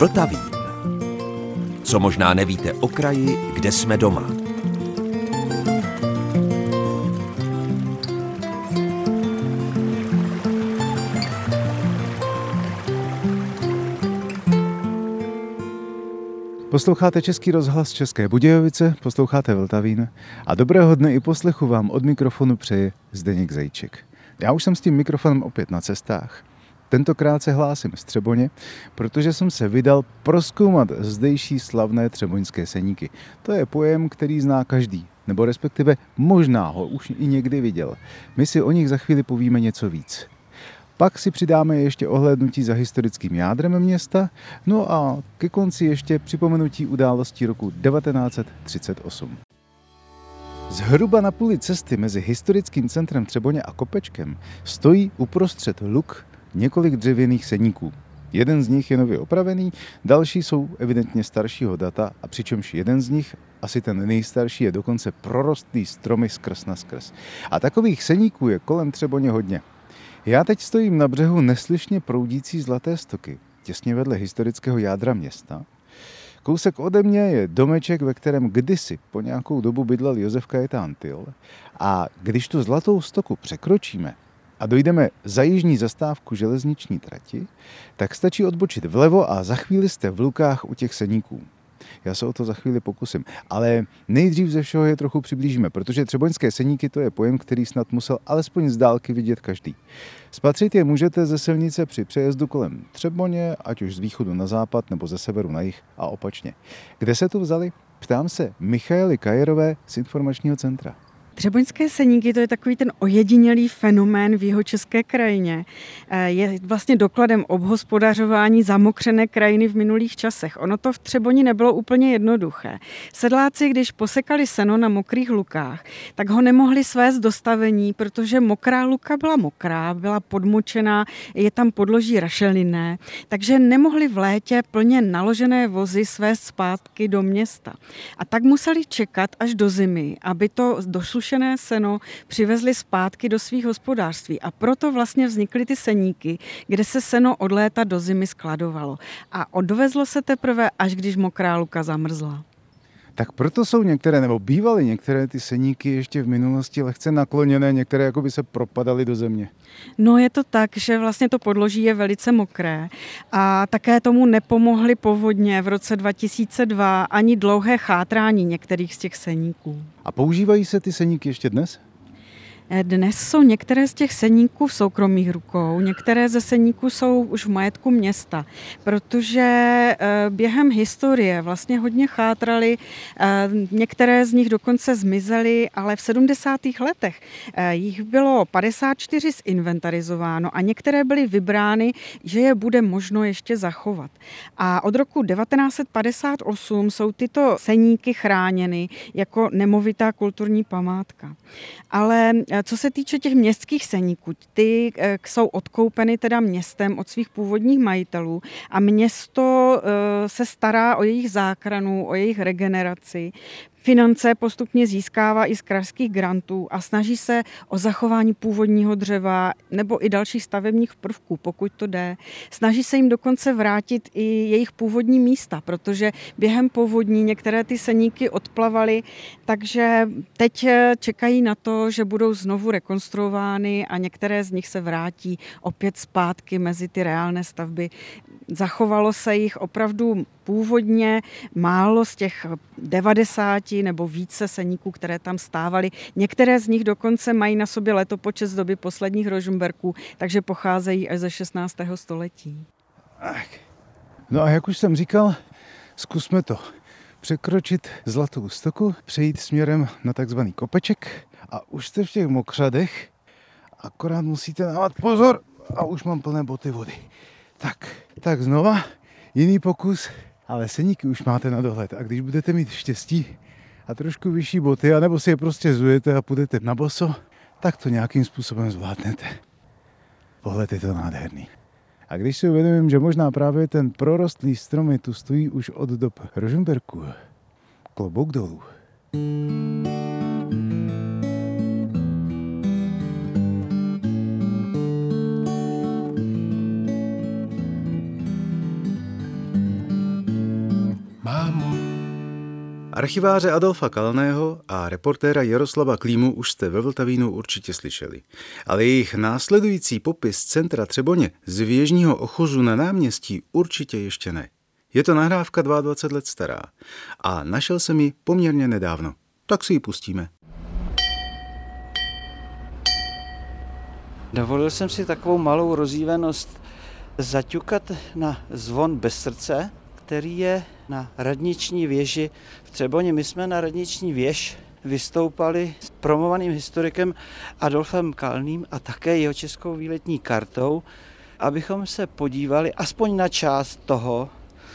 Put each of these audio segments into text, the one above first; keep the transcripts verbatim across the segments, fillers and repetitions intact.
Vltavín. Co možná nevíte o kraji, kde jsme doma. Posloucháte Český rozhlas České Budějovice, posloucháte Vltavín a dobrého dne i poslechu vám od mikrofonu přeje Zdeněk Zajíček. Já už jsem s tím mikrofonem opět na cestách. Tentokrát se hlásím z Třeboně, protože jsem se vydal prozkoumat zdejší slavné třeboňské seníky. To je pojem, který zná každý, nebo respektive možná ho už i někdy viděl. My si o nich za chvíli povíme něco víc. Pak si přidáme ještě ohlédnutí za historickým jádrem města, no a ke konci ještě připomenutí událostí roku devatenáct set třicet osm. Zhruba na půli cesty mezi historickým centrem Třeboně a Kopečkem stojí uprostřed luk několik dřevěných seníků. Jeden z nich je nově opravený, další jsou evidentně staršího data a přičemž jeden z nich, asi ten nejstarší, je dokonce prorostlý stromy skrz na skrz. A takových seníků je kolem Třeboně hodně. Já teď stojím na břehu neslyšně proudící Zlaté Stoky, těsně vedle historického jádra města. Kousek ode mě je domeček, ve kterém kdysi po nějakou dobu bydlel Josef Kajetán Tyl. A když tu Zlatou Stoku překročíme a dojdeme za jižní zastávku železniční trati, tak stačí odbočit vlevo a za chvíli jste v lukách u těch seníků. Já se o to za chvíli pokusím, ale nejdřív ze všeho je trochu přiblížíme, protože třeboňské seníky to je pojem, který snad musel alespoň z dálky vidět každý. Spatřit je můžete ze silnice při přejezdu kolem Třeboně, ať už z východu na západ nebo ze severu na jih a opačně. Kde se tu vzali? Ptám se Michaely Kajerové z informačního centra. Třeboňské seníky, to je takový ten ojedinělý fenomén v jihočeské krajině. Je vlastně dokladem obhospodařování zamokřené krajiny v minulých časech. Ono to v Třeboni nebylo úplně jednoduché. Sedláci, když posekali seno na mokrých lukách, tak ho nemohli svést do stavení, protože mokrá luka byla mokrá, byla podmočená, je tam podloží rašelinné, takže nemohli v létě plně naložené vozy svést zpátky do města. A tak museli čekat až do zimy, aby to dosušené seno přivezli zpátky do svých hospodářství a proto vlastně vznikly ty seníky, kde se seno od léta do zimy skladovalo a odvezlo se teprve, až když mokrá luka zamrzla. Tak proto jsou některé, nebo bývaly některé ty seníky ještě v minulosti lehce nakloněné, některé jako by se propadaly do země. No je to tak, že vlastně to podloží je velice mokré a také tomu nepomohly povodně v roce dva tisíce dva ani dlouhé chátrání některých z těch seníků. A používají se ty seníky ještě dnes? Dnes jsou některé z těch seníků v soukromých rukou, některé ze seníků jsou už v majetku města, protože během historie vlastně hodně chátrali, některé z nich dokonce zmizely, ale v sedmdesátých letech jich bylo padesát čtyři zinventarizováno a některé byly vybrány, že je bude možno ještě zachovat. A od roku devatenáct set padesát osm jsou tyto seníky chráněny jako nemovitá kulturní památka. Ale co se týče těch městských seníků, ty jsou odkoupeny teda městem od svých původních majitelů a město se stará o jejich záchranu, o jejich regeneraci. Finance postupně získává i z krajských grantů a snaží se o zachování původního dřeva nebo i dalších stavebních prvků, pokud to jde. Snaží se jim dokonce vrátit i jejich původní místa, protože během povodní některé ty seníky odplavaly, takže teď čekají na to, že budou znovu rekonstruovány a některé z nich se vrátí opět zpátky mezi ty reálné stavby. Zachovalo se jich opravdu původně málo z těch devadesáti nebo více seníků, které tam stávaly. Některé z nich dokonce mají na sobě letopočet z doby posledních Rožmberků, takže pocházejí až ze šestnáctého století. Ach. No a jak už jsem říkal, zkusme to. Překročit Zlatou Stoku, přejít směrem na takzvaný Kopeček a už jste v těch mokřadech, akorát musíte dávat pozor a už mám plné boty vody. Tak, tak znova, jiný pokus, ale seníky už máte na dohled a když budete mít štěstí a trošku vyšší boty, anebo si je prostě zujete a půjdete na boso, tak to nějakým způsobem zvládnete. Pohled je to nádherný. A když si uvědomím, že možná právě ten prorostlý stromy tu stojí už od dob Rožmberků, klobouk dolů. Archiváře Adolfa Kalného a reportéra Jaroslava Klímu už jste ve Vltavínu určitě slyšeli. Ale jejich následující popis centra Třeboně z věžního ochozu na náměstí určitě ještě ne. Je to nahrávka dvacet dva let stará a našel jsem ji poměrně nedávno. Tak si ji pustíme. Dovolil jsem si takovou malou rozjívenost zaťukat na zvon bez srdce, který je na radniční věži v Třeboně. My jsme na radniční věž vystoupali s promovaným historikem Adolfem Kalným a také jeho českou výletní kartou, abychom se podívali aspoň na část toho,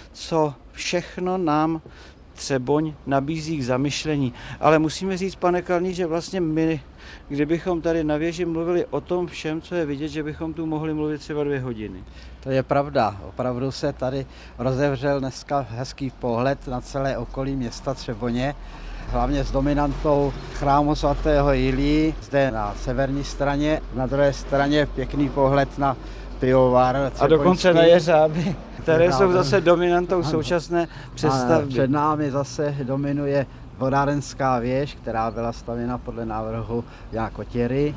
co všechno nám Třeboň nabízí k zamyšlení. Ale musíme říct, pane Kalný, že vlastně my, kdybychom tady na věži mluvili o tom všem, co je vidět, že bychom tu mohli mluvit třeba dvě hodiny. To je pravda. Opravdu se tady rozevřel dneska hezký pohled na celé okolí města Třeboně, hlavně s dominantou chrámu svatého Jilí, zde na severní straně, na druhé straně pěkný pohled na pivovar Třeboňský. A dokonce na jeřáby, které jsou zase dominantou současné přestavby. A před námi zase dominuje vodárenská věž, která byla stavěna podle návrhu Jana Kotěry.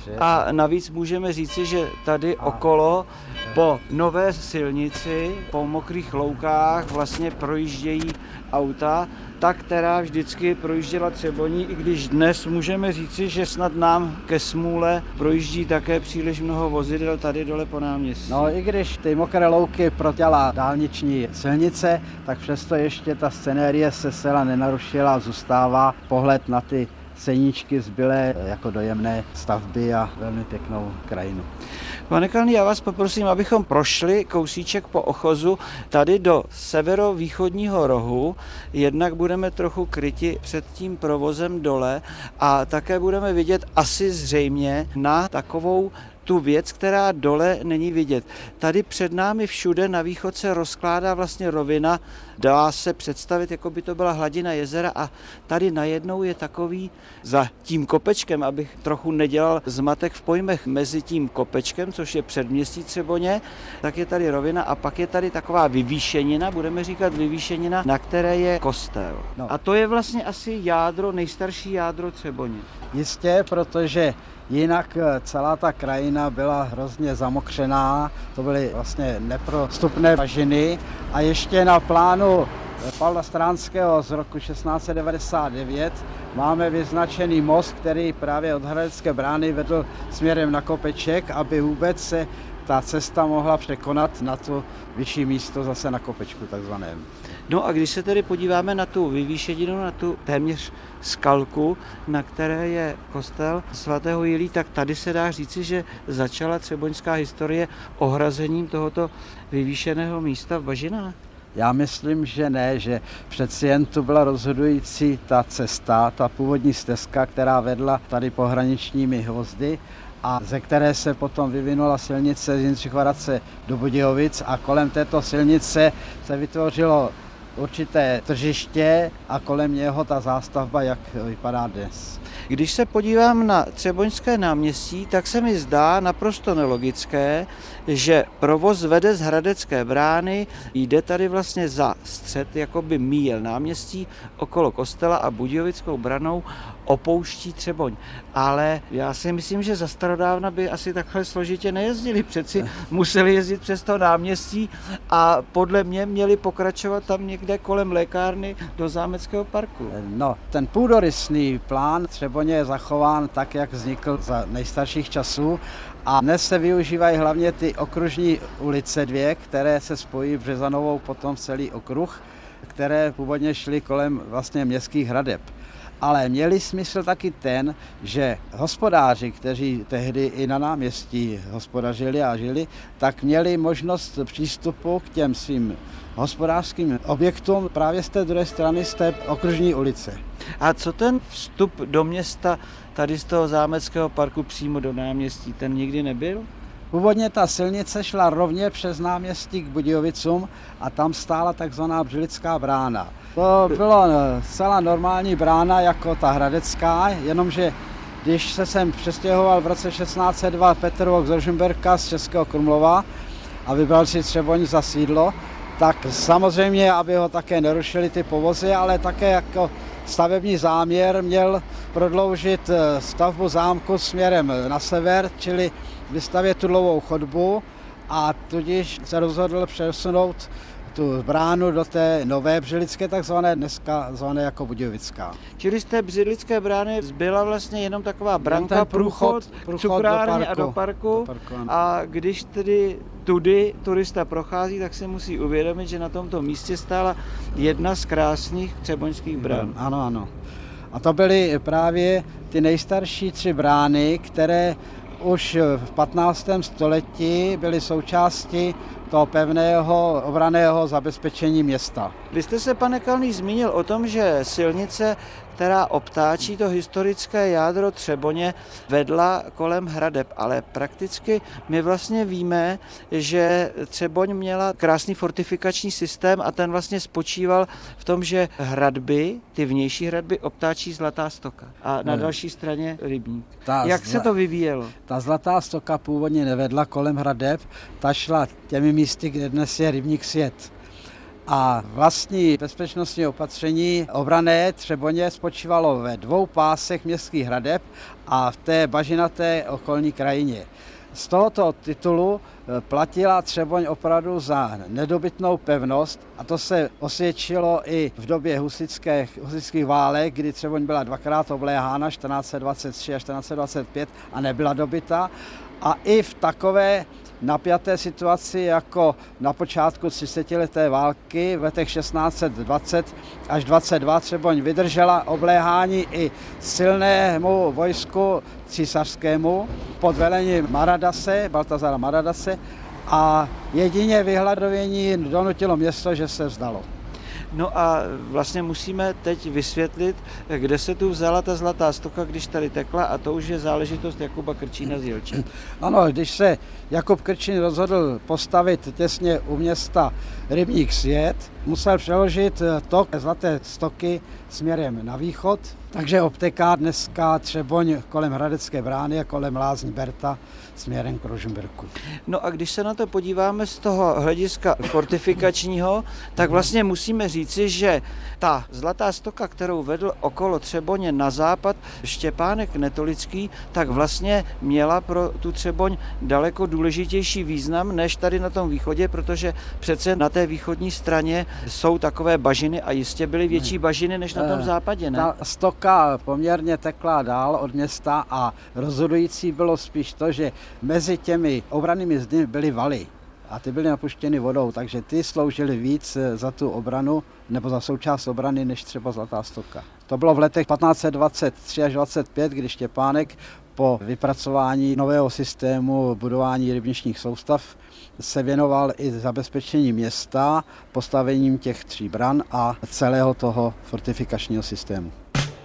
A navíc můžeme říci, že tady okolo po nové silnici, po mokrých loukách vlastně projíždějí auta, ta, která vždycky projížděla Třeboní, i když dnes můžeme říci, že snad nám ke smůle projíždí také příliš mnoho vozidel tady dole po náměstí. No i když ty mokré louky protěla dálniční silnice, tak přesto ještě ta scenérie se zcela nenarušila a zůstává pohled na ty seníčky zbylé jako dojemné stavby a velmi pěknou krajinu. Pane Kalný, já vás poprosím, abychom prošli kousíček po ochozu tady do severovýchodního rohu. Jednak budeme trochu kryti před tím provozem dole a také budeme vidět asi zřejmě na takovou tu věc, která dole není vidět. Tady před námi všude na východ se rozkládá vlastně rovina, dá se představit, jako by to byla hladina jezera a tady najednou je takový za tím kopečkem, abych trochu nedělal zmatek v pojmech, mezi tím kopečkem, což je předměstí Třeboně, tak je tady rovina a pak je tady taková vyvýšenina, budeme říkat vyvýšenina, na které je kostel. No. A to je vlastně asi jádro, nejstarší jádro Třeboně. Jistě, protože jinak celá ta krajina byla hrozně zamokřená, to byly vlastně neprostupné bažiny a ještě na plánu Pavla Stránského z roku šestnáct set devadesát devět máme vyznačený most, který právě od Hradecké brány vedl směrem na kopeček, aby vůbec se ta cesta mohla překonat na to vyšší místo zase na kopečku takzvaném. No a když se tedy podíváme na tu vyvýšeninu, na tu téměř skalku, na které je kostel svatého Jilí, tak tady se dá říci, že začala třeboňská historie ohrazením tohoto vyvýšeného místa v bažinách. Já myslím, že ne, že přeci jen tu byla rozhodující ta cesta, ta původní stezka, která vedla tady pohraničními hvozdy a ze které se potom vyvinula silnice z Jindřichova Hradce do Budějovic a kolem této silnice se vytvořilo určité tržiště a kolem něho ta zástavba, jak vypadá dnes. Když se podívám na Třeboňské náměstí, tak se mi zdá naprosto nelogické, že provoz vede z Hradecké brány, jde tady vlastně za střed, jako by míjel náměstí, okolo kostela a Budějovickou branou opouští Třeboň. Ale já si myslím, že za starodávna by asi takhle složitě nejezdili, přeci museli jezdit přes to náměstí a podle mě měli pokračovat tam někde kolem lékárny do Zámeckého parku. No, ten půdorysný plán Třeboně je zachován tak, jak vznikl za nejstarších časů a dnes se využívají hlavně ty okružní ulice dvě, které se spojí Březanovou potom celý okruh, které původně šly kolem vlastně městských hradeb. Ale měli smysl taky ten, že hospodáři, kteří tehdy i na náměstí hospodařili a žili, tak měli možnost přístupu k těm svým hospodářským objektům právě z té druhé strany, z té okružní ulice. A co ten vstup do města tady z toho Zámeckého parku přímo do náměstí, ten nikdy nebyl? Původně ta silnice šla rovně přes náměstí k Budějovicům a tam stála takzvaná Břilická brána. To byla celá normální brána jako ta hradecká, jenomže když se sem přestěhoval v roce šestnáct set dva Petr Vok z Rožmberka z Českého Krumlova a vybral si Třeboň za sídlo, tak samozřejmě, aby ho také nerušili ty povozy, ale také jako stavební záměr měl prodloužit stavbu zámku směrem na sever, čili vystavět tudlovou chodbu, a tudíž se rozhodl přesunout tu bránu do té nové břidlické, takzvané, dneska zvané jako Budějovická. Čili z té břidlické brány zbyla vlastně jenom taková branka, ten průchod, průchod k cukrárně a do do parku. Do parku, a když tedy tudy turista prochází, tak se musí uvědomit, že na tomto místě stála jedna z krásných třeboňských brán. Ano, ano. A to byly právě ty nejstarší tři brány, které už v patnáctém století byly součástí toho pevného obranného zabezpečení města. Vy jste se, pane Kalný, zmínil o tom, že silnice, která obtáčí to historické jádro Třeboně, vedla kolem hradeb, ale prakticky my vlastně víme, že Třeboň měla krásný fortifikační systém a ten vlastně spočíval v tom, že hradby, ty vnější hradby, obtáčí Zlatá Stoka a na další straně rybník. Ta Jak se to vyvíjelo? Ta Zlatá Stoka původně nevedla kolem hradeb, ta šla těmi místy, kde dnes je rybník Svět. A vlastní bezpečnostní opatření obranné Třeboně spočívalo ve dvou pásech městských hradeb a v té bažinaté okolní krajině. Z tohoto titulu platila Třeboň opravdu za nedobytnou pevnost a to se osvědčilo i v době husických, husických válek, kdy Třeboň byla dvakrát obléhána, čtrnáct dvacet tři a čtrnáct dvacet pět, a nebyla dobyta. A i v takové napjaté situaci jako na počátku třicetileté války v letech šestnáct dvacet až dvacet dva Třeboň vydržela obléhání i silnému vojsku císařskému pod velením Maradase, Baltazara Maradase, a jedině vyhladovění donutilo město, že se vzdalo. No a vlastně musíme teď vysvětlit, kde se tu vzala ta Zlatá Stoka, když tady tekla, a to už je záležitost Jakuba Krčína z Jelče. Ano, když se Jakub Krčín rozhodl postavit těsně u města rybník Svět, musel přeložit tok Zlaté Stoky směrem na východ, takže obtéká dneska Třeboň kolem Hradecké brány a kolem lázní Berta směrem k Rožmberku. No a když se na to podíváme z toho hlediska fortifikačního, tak vlastně musíme říci, že ta Zlatá Stoka, kterou vedl okolo Třeboně na západ Štěpánek Netolický, tak vlastně měla pro tu Třeboň daleko důležitější význam než tady na tom východě, protože přece na té východní straně jsou takové bažiny a jistě byly větší bažiny než na tom západě, ne? Ta stoka poměrně tekla dál od města a rozhodující bylo spíš to, že mezi těmi obrannými zdy byly valy a ty byly napuštěny vodou, takže ty sloužily víc za tu obranu nebo za součást obrany než třeba Zlatá Stoka. To bylo v letech patnáct dvacet tři až dvacet pět, kdy Štěpánek po vypracování nového systému budování rybničních soustav se věnoval i zabezpečení města, postavením těch tří bran a celého toho fortifikačního systému.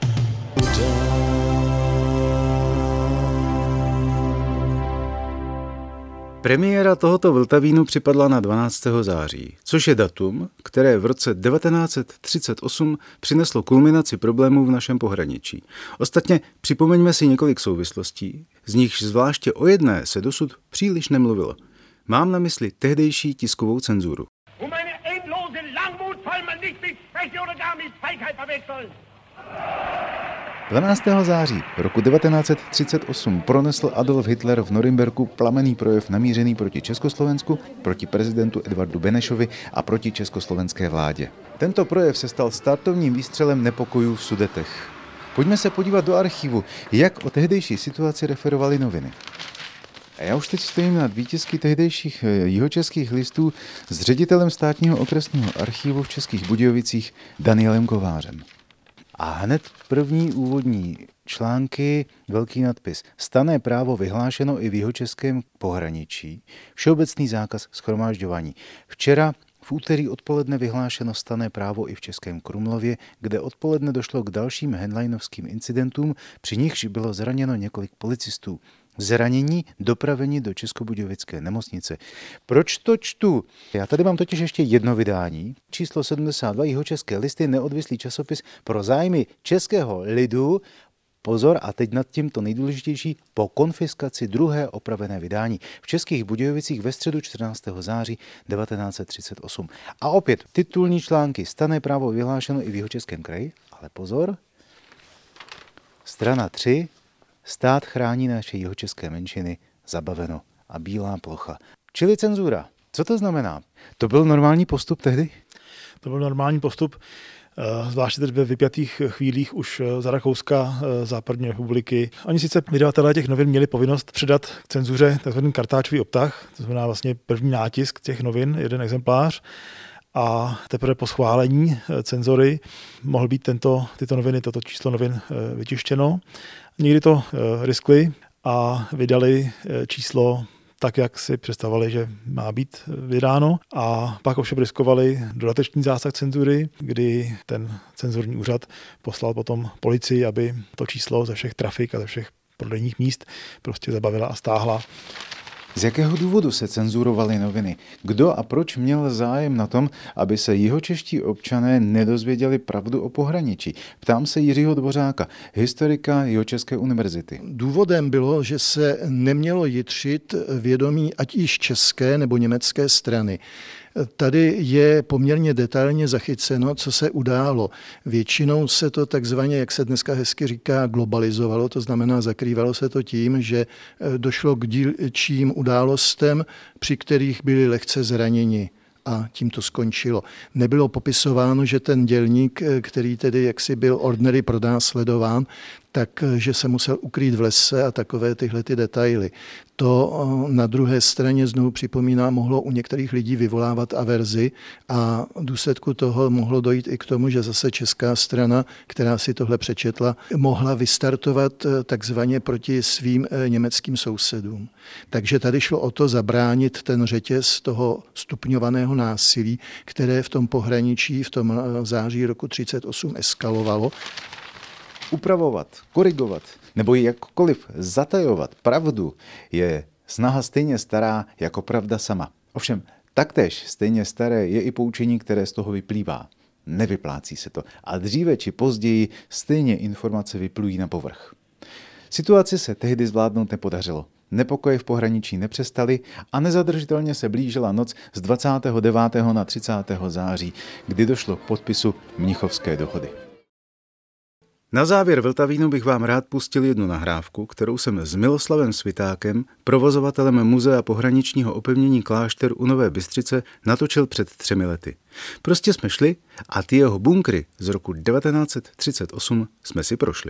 Premiéra tohoto Vltavínu připadla na dvanáctého září, což je datum, které v roce devatenáct set třicet osm přineslo kulminaci problémů v našem pohraničí. Ostatně připomeňme si několik souvislostí, z nichž zvláště o jedné se dosud příliš nemluvilo. Mám na mysli tehdejší tiskovou cenzuru. dvanáctého září roku devatenáct set třicet osm pronesl Adolf Hitler v Norimberku plamenný projev namířený proti Československu, proti prezidentu Edvardu Benešovi a proti československé vládě. Tento projev se stal startovním výstřelem nepokojů v Sudetech. Pojďme se podívat do archivu, jak o tehdejší situaci referovaly noviny. A já už teď stojím nad výtisky tehdejších jihočeských listů s ředitelem státního okresního archivu v Českých Budějovicích Danielem Kovářem. A hned první úvodní články, velký nadpis. Stanné právo vyhlášeno i v jihočeském pohraničí. Všeobecný zákaz shromážďování. Včera v úterý odpoledne vyhlášeno stanné právo i v Českém Krumlově, kde odpoledne došlo k dalším headlinovským incidentům, při nichž bylo zraněno několik policistů. Zranění dopraveni do Českobudějovické nemocnice. Proč to čtu? Já tady mám totiž ještě jedno vydání. Číslo sedmdesát dva, Jihočeské listy, neodvislý časopis pro zájmy českého lidu. Pozor, a teď nad tím to nejdůležitější, po konfiskaci druhé opravené vydání v Českých Budějovicích ve středu čtrnáctého září devatenáct set třicet osm. A opět titulní články: Stanné právo vyhlášeno i v Jihočeském kraji, ale pozor, strana tři, stát chrání naše jihočeské menšiny, zabaveno, a bílá plocha. Čili cenzura. Co to znamená? To byl normální postup tehdy? To byl normální postup, zvláště teď ve vypjatých chvílích už za Rakouska, západní republiky. Oni sice vydavatelé těch novin měli povinnost předat k cenzuře tzv. Kartáčový obtah, to znamená vlastně první nátisk těch novin, jeden exemplář, a teprve po schválení cenzory mohl být tento, tyto noviny, toto číslo novin vytištěno. Někdy to riskli a vydali číslo tak, jak si představovali, že má být vydáno, a pak ovšem riskovali dodatečný zásah cenzury, kdy ten cenzurní úřad poslal potom policii, aby to číslo ze všech trafik a ze všech prodejních míst prostě zabavila a stáhla. Z jakého důvodu se cenzurovaly noviny? Kdo a proč měl zájem na tom, aby se jihočeští občané nedozvěděli pravdu o pohraničí? Ptám se Jiřího Dvořáka, historika Jihočeské univerzity. Důvodem bylo, že se nemělo jitřit vědomí ať již české nebo německé strany. Tady je poměrně detailně zachyceno, co se událo. Většinou se to takzvaně, jak se dneska hezky říká, globalizovalo, to znamená zakrývalo se to tím, že došlo k dílčím událostem, při kterých byli lehce zraněni. A tím to skončilo. Nebylo popisováno, že ten dělník, který tedy jaksi byl ordinary pronásledován, takže se musel ukrýt v lese a takové tyhle ty detaily. To na druhé straně znovu připomíná, mohlo u některých lidí vyvolávat averzi a v důsledku toho mohlo dojít i k tomu, že zase česká strana, která si tohle přečetla, mohla vystartovat takzvaně proti svým německým sousedům. Takže tady šlo o to zabránit ten řetěz toho stupňovaného násilí, které v tom pohraničí v tom září roku třicet osm eskalovalo. Upravovat, korigovat nebo ji jakkoliv zatajovat pravdu je snaha stejně stará jako pravda sama. Ovšem, taktéž stejně staré je i poučení, které z toho vyplývá. Nevyplácí se to a dříve či později stejně informace vyplují na povrch. Situaci se tehdy zvládnout nepodařilo. Nepokoje v pohraničí nepřestaly a nezadržitelně se blížila noc z dvacátého devátého na třicátého září, kdy došlo k podpisu Mnichovské dohody. Na závěr Vltavínu bych vám rád pustil jednu nahrávku, kterou jsem s Miloslavem Svitákem, provozovatelem muzea pohraničního opevnění Klášter u Nové Bystřice, natočil před třemi lety. Prostě jsme šli a ty jeho bunkry z roku devatenáct set třicet osm jsme si prošli.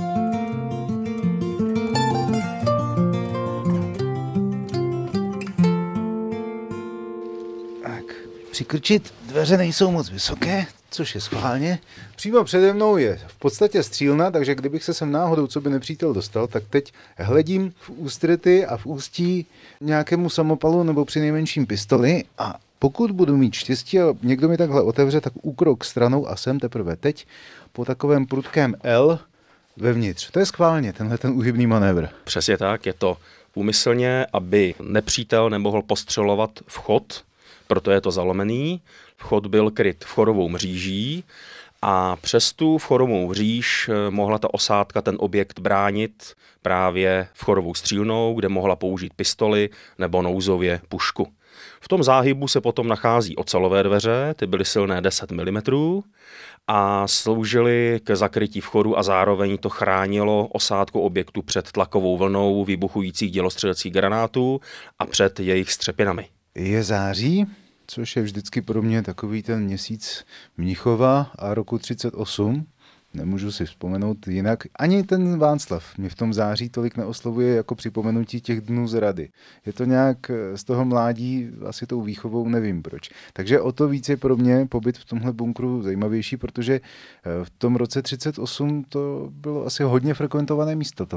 Tak, přikrčit, dveře nejsou moc vysoké, což je schválně. Přímo přede mnou je v podstatě střílna, takže kdybych se sem náhodou, co by nepřítel dostal, tak teď hledím v ústrety a v ústí nějakému samopalu nebo přinejmenším pistoli, a pokud budu mít štěstí a někdo mi takhle otevře, tak úkrok stranou a jsem teprve teď po takovém prudkém L vevnitř. To je schválně tenhle ten úhybný manévr. Přesně tak, je to úmyslně, aby nepřítel nemohl postřelovat vchod, proto je to zalomený. Vchod byl kryt vchodovou mříží a přes tu vchodovou mříž mohla ta osádka ten objekt bránit právě vchodovou střílnou, kde mohla použít pistoli nebo nouzově pušku. V tom záhybu se potom nachází ocelové dveře, ty byly silné deset milimetrů a sloužily k zakrytí vchodu a zároveň to chránilo osádku objektu před tlakovou vlnou vybuchujících dělostřeleckých granátů a před jejich střepinami. Je září, což je vždycky pro mě takový ten měsíc Mnichova a roku třicet osm. Nemůžu si vzpomenout jinak. Ani ten Václav mě v tom září tolik neoslovuje jako připomenutí těch dnů zrady. Je to nějak z toho mládí, asi tou výchovou, nevím proč. Takže o to víc je pro mě pobyt v tomhle bunkru zajímavější, protože v tom roce třicet osm to bylo asi hodně frekventované místo tohle.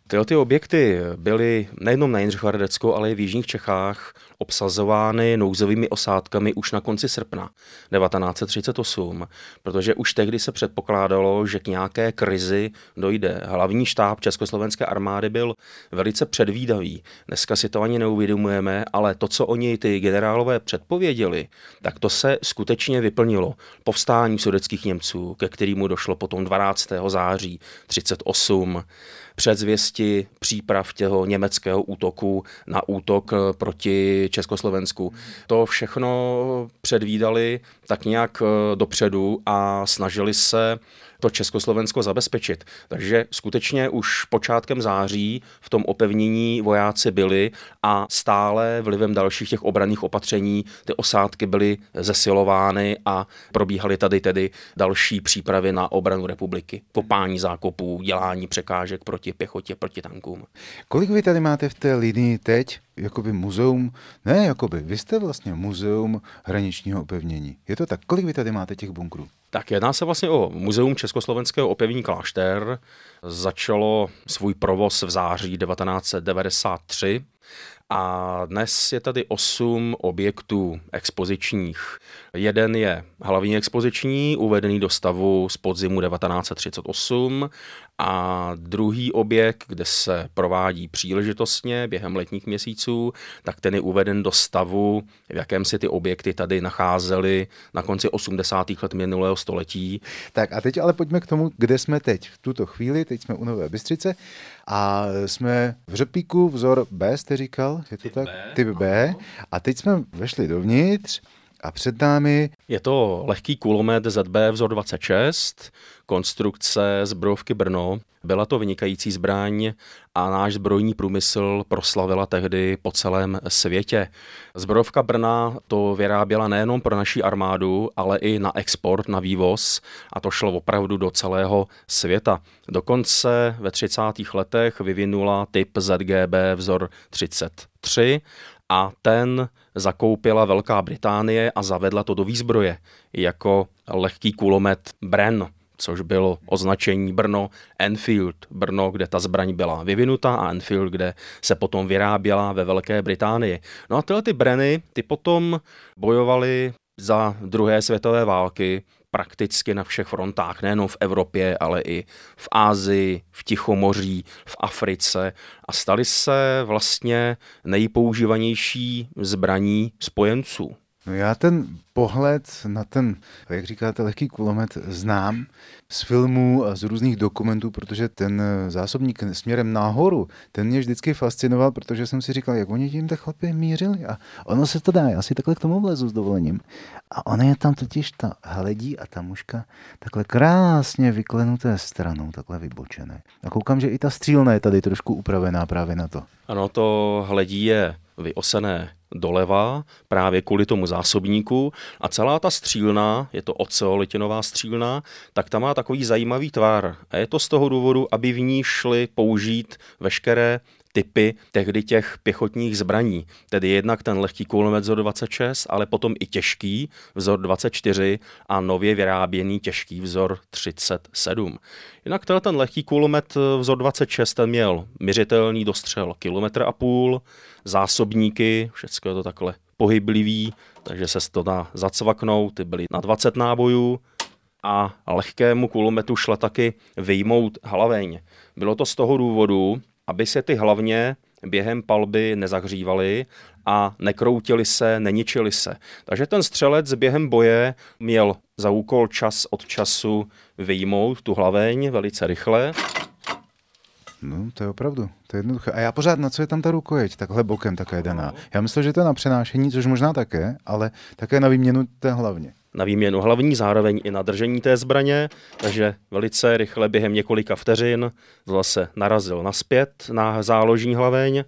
Tyhle ty objekty byly nejenom na Jindřichohradecku, ale i v jižních Čechách obsazovány nouzovými osádkami už na konci srpna devatenáct set třicet osm, protože už tehdy se předpokládalo, že k nějaké krizi dojde. Hlavní štáb československé armády byl velice předvídavý. Dneska si to ani neuvědomujeme, ale to, co oni ty generálové předpověděli, tak to se skutečně vyplnilo. Povstání sudetských Němců, ke kterému došlo potom dvanáctého září třicet osm, předzvěsti příprav těho německého útoku na útok proti Československu. To všechno předvídali tak nějak dopředu a snažili se to Československo zabezpečit. Takže skutečně už počátkem září v tom opevnění vojáci byli a stále vlivem dalších těch obranných opatření ty osádky byly zesilovány a probíhaly tady tedy další přípravy na obranu republiky. Kopání zákopů, dělání překážek proti pěchotě, proti tankům. Kolik vy tady máte v té linii teď? Jakoby muzeum, ne jakoby, vy jste vlastně muzeum hraničního opevnění. Je to tak? Kolik vy tady máte těch bunkrů? Tak jedná se vlastně o muzeum československého opevnění Klášter. Začalo svůj provoz v září devatenáct set devadesát tři a dnes je tady osm objektů expozičních. Jeden je hlavní expoziční, uvedený do stavu z podzimu devatenáct set třicet osm a druhý objekt, kde se provádí příležitostně během letních měsíců, tak ten je uveden do stavu, v jakém si ty objekty tady nacházely na konci osmdesátých let minulého století. Tak a teď ale pojďme k tomu, kde jsme teď. V tuto chvíli, teď jsme u Nové Bystřice a jsme v řepíku vzor B, jste říkal, je to typ tak? B. Typ B. A teď jsme vešli dovnitř a před námi... Je to lehký kulomet Z B vzor dvacet šest, konstrukce zbrojovky Brno. Byla to vynikající zbraň a náš zbrojní průmysl proslavila tehdy po celém světě. Zbrojovka Brna to vyráběla nejenom pro naši armádu, ale i na export, na vývoz a to šlo opravdu do celého světa. Dokonce ve třicátých letech vyvinula typ Z G B vzor třicet tři a ten zakoupila Velká Británie a zavedla to do výzbroje jako lehký kulomet Bren, což bylo označení Brno Enfield. Brno, kde ta zbraň byla vyvinuta a Enfield, kde se potom vyráběla ve Velké Británii. No a tyhle ty Breny, ty potom bojovaly za druhé světové války prakticky na všech frontách, nejenom v Evropě, ale i v Asii, v Tichomoří, v Africe a staly se vlastně nejpoužívanější zbraní spojenců. No já ten pohled na ten, jak říkáte, lehký kulomet znám z filmů a z různých dokumentů, protože ten zásobník směrem nahoru, ten mě vždycky fascinoval, protože jsem si říkal, jak oni tím tak chlapi mířili a ono se to dá, já si takhle k tomu vlezu s dovolením. A ona je tam totiž ta hledí a ta mužka takhle krásně vyklenuté stranou, takhle vybočené. A koukám, že i ta střílna je tady trošku upravená právě na to. Ano, to hledí je vyosené doleva právě kvůli tomu zásobníku a celá ta střílna, je to oceolitinová střílna, tak ta má takový zajímavý tvar a je to z toho důvodu, aby v ní šly použít veškeré typy tehdy těch pěchotních zbraní. Tedy jednak ten lehký kulomet vzor dvacet šest, ale potom i těžký vzor dvacet čtyři a nově vyráběný těžký vzor třicet sedm. Jinak ten lehký kulomet vzor dvacet šest ten měl měřitelný dostřel kilometr a půl, zásobníky, všechno je to takhle pohyblivý, takže se to dá zacvaknout, ty byly na dvacet nábojů a lehkému kulometu šla taky vyjmout hlaveň. Bylo to z toho důvodu, aby se ty hlavně během palby nezahřívaly a nekroutily se, neničily se. Takže ten střelec během boje měl za úkol čas od času vyjmout tu hlaveň velice rychle. No, to je opravdu, to je jednoduché. A já pořád, na co je tam ta rukojeť, takhle bokem také daná? Já myslím, že to je na přenášení, což možná také, ale také na výměnu té hlavně. Na výměnu hlavní, zároveň i na držení té zbraně, takže velice rychle během několika vteřin zase narazil naspět na záložní hlaveň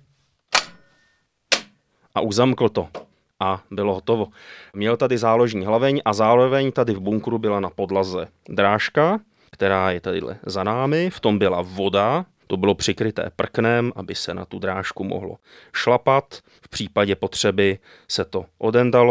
a uzamkl to. A bylo hotovo. Měl tady záložní hlaveň a zároveň tady v bunkru byla na podlaze drážka, která je tady za námi, v tom byla voda, to bylo přikryté prknem, aby se na tu drážku mohlo šlapat. V případě potřeby se to odendalo,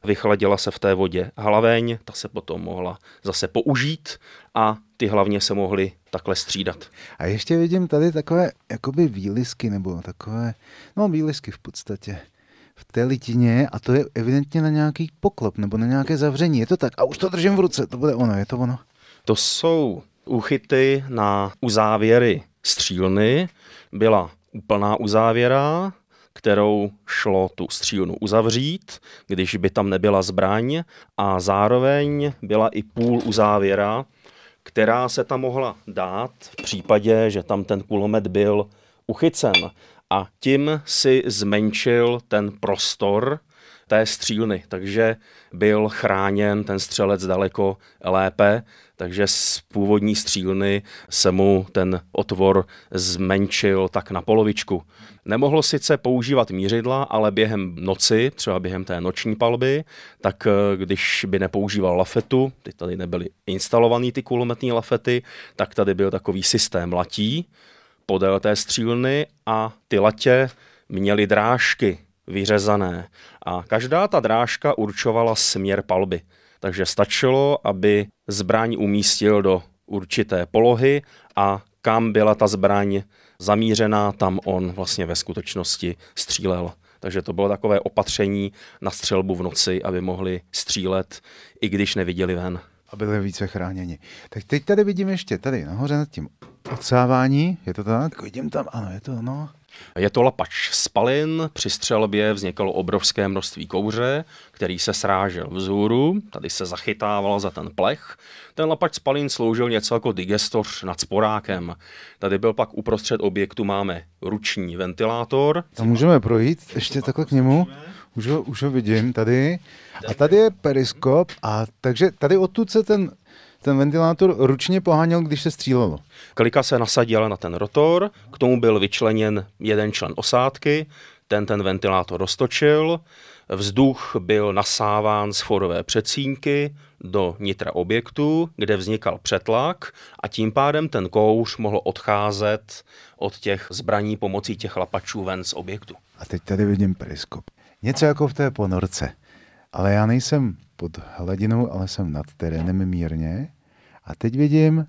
vychladila se v té vodě hlaveň, ta se potom mohla zase použít a ty hlavně se mohly takhle střídat. A ještě vidím tady takové jakoby výlisky, nebo takové, no výlisky v podstatě v té litině a to je evidentně na nějaký poklop nebo na nějaké zavření. Je to tak? A už to držím v ruce, to bude ono, je to ono? To jsou úchyty na uzávěry střílny. Byla úplná uzávěra, kterou šlo tu střílnu uzavřít, když by tam nebyla zbraň, a zároveň byla i půl uzávěra, která se tam mohla dát v případě, že tam ten kulomet byl uchycen. A tím si zmenšil ten prostor té střílny, takže byl chráněn ten střelec daleko lépe, takže z původní střílny se mu ten otvor zmenšil tak na polovičku. Nemohlo sice používat mířidla, ale během noci, třeba během té noční palby, tak když by nepoužíval lafetu, ty tady nebyly instalovaný ty kulometní lafety, tak tady byl takový systém latí podél té střílny a ty latě měly drážky vyřezané a každá ta drážka určovala směr palby. Takže stačilo, aby zbraň umístil do určité polohy a kam byla ta zbraň zamířená, tam on vlastně ve skutečnosti střílel. Takže to bylo takové opatření na střelbu v noci, aby mohli střílet, i když neviděli ven. A byli více chráněni. Tak teď tady vidím ještě tady nahoře nad tím odsávání, je to tak? Vidím tam, ano, je to ono. Je to lapač spalin, při střelbě vznikalo obrovské množství kouře, který se srážel vzhůru, tady se zachytával za ten plech. Ten lapač spalin sloužil něco jako digestoř nad sporákem. Tady byl pak uprostřed objektu, máme ruční ventilátor. A můžeme projít ještě takhle k němu? Už ho, už ho vidím tady. A tady je periskop, a takže tady odtud se ten, ten ventilátor ručně poháněl, když se střílelo. Klika se nasadila na ten rotor, k tomu byl vyčleněn jeden člen osádky, ten ten ventilátor roztočil, vzduch byl nasáván z forové předsínky do nitra objektu, kde vznikal přetlak a tím pádem ten kouř mohl odcházet od těch zbraní pomocí těch lapačů ven z objektu. A teď tady vidím periskop. Něco jako v té ponorce. Ale já nejsem pod hladinou, ale jsem nad terénem mírně. A teď vidím,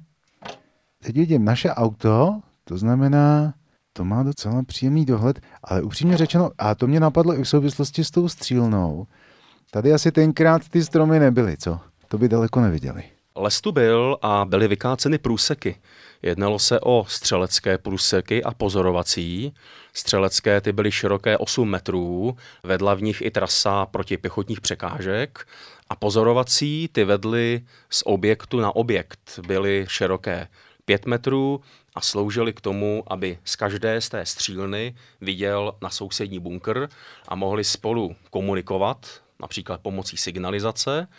teď vidím naše auto, to znamená, to má docela příjemný dohled, ale upřímně řečeno, a to mě napadlo i v souvislosti s tou střílnou, tady asi tenkrát ty stromy nebyly, co? To by daleko neviděli. Les tu byl a byly vykáceny průseky. Jednalo se o střelecké průseky a pozorovací. Střelecké ty byly široké osm metrů, vedla v nich i trasa protipěchotních překážek a pozorovací ty vedly z objektu na objekt. Byly široké pět metrů a sloužily k tomu, aby z každé z té střílny viděl na sousední bunkr a mohli spolu komunikovat, například pomocí signalizace.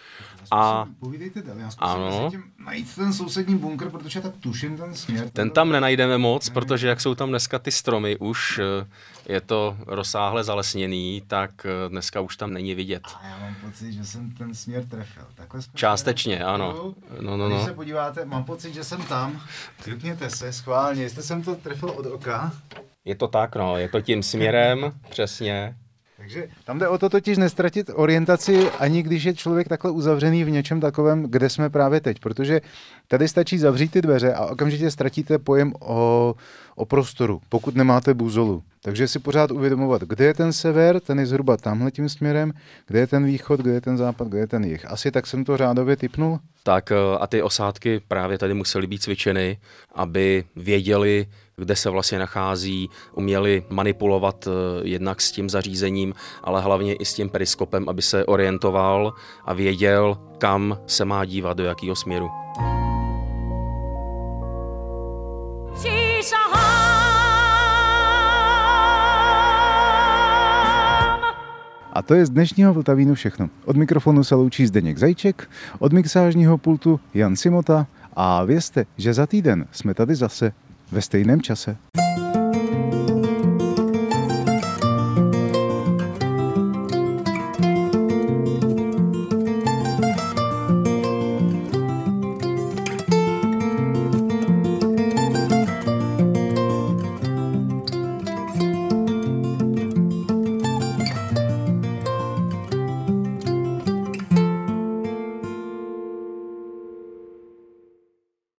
A povídejte dál, já ano, najít ten sousední bunkr, protože tak tuším ten směr. Ten tam nenajdeme moc, protože jak jsou tam dneska ty stromy, už je to rozsáhle zalesněný, tak dneska už tam není vidět. A já mám pocit, že jsem ten směr trefil. Takhle částečně, ano. No, no, no. Když se podíváte, mám pocit, že jsem tam. Klikněte se schválně, jestli jsem to trefil od oka. Je to tak, no, je to tím směrem, přesně. Takže tam jde o to totiž nestratit orientaci, ani když je člověk takhle uzavřený v něčem takovém, kde jsme právě teď, protože tady stačí zavřít ty dveře a okamžitě ztratíte pojem o, o prostoru, pokud nemáte buzolu. Takže si pořád uvědomovat, kde je ten sever, ten je zhruba tamhletím směrem, kde je ten východ, kde je ten západ, kde je ten jih. Asi tak jsem to řádově tipnul. Tak a ty osádky právě tady musely být cvičeny, aby věděli, kde se vlastně nachází, uměli manipulovat jednak s tím zařízením, ale hlavně i s tím periskopem, aby se orientoval a věděl, kam se má dívat, do jakého směru. A to je z dnešního Vltavínu všechno. Od mikrofonu se loučí Zdeněk Zajíček, od mixážního pultu Jan Simota a vězte, že za týden jsme tady zase ve stejném čase.